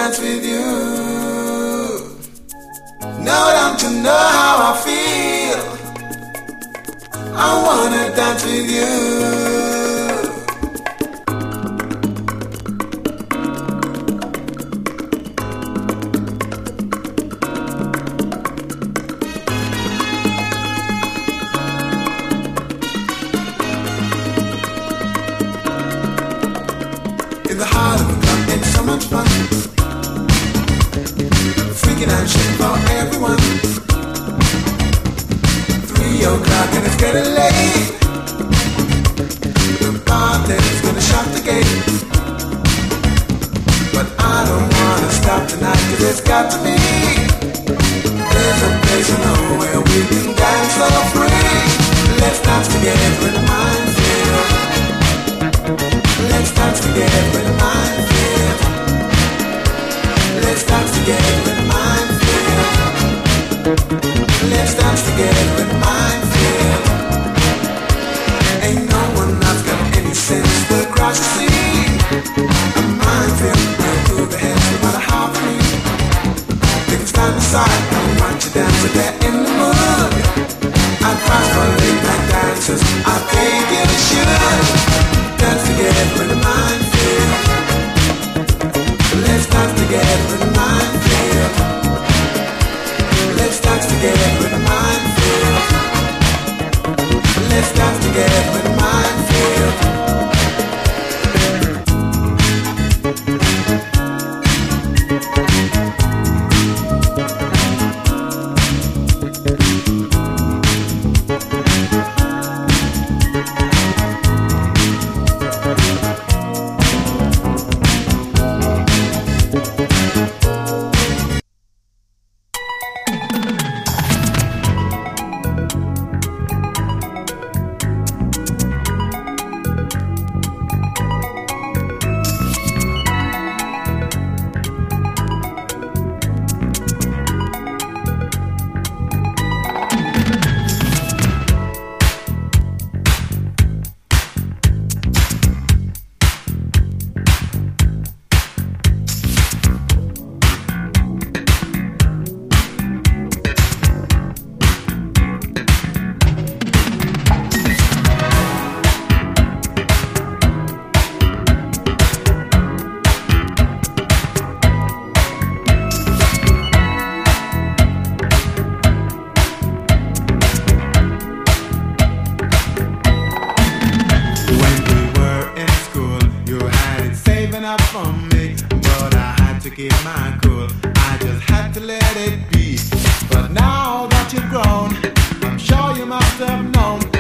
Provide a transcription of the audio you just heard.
dance with you. No, don't you know how I feel? I wanna dance with you. In the heart of a club, it's so much fun. Freaking out shit for everyone. 3 o'clock and it's getting late. The bartender's gonna shut the gate. But I don't wanna stop tonight, 'cause it's got to be. There's a place I know where we can dance so free. Let's dance together in the minefield. Let's dance together in the minefield. Let's dance together in the minefield. Let's dance together in the minefield. Ain't no one else got any sense to cross the sea. A minefield, we'll move ahead no matter how free. They can stand aside and watch you dance if they're in the mood. I cry for late night dancers, I think you should. Dance together in the minefield. Let's dance together in the minefield. Let's dance together in the minefield. Let's dance together in the minefield. Keep my cool, I just had to let it be. But now that you're grown, I'm sure you must have known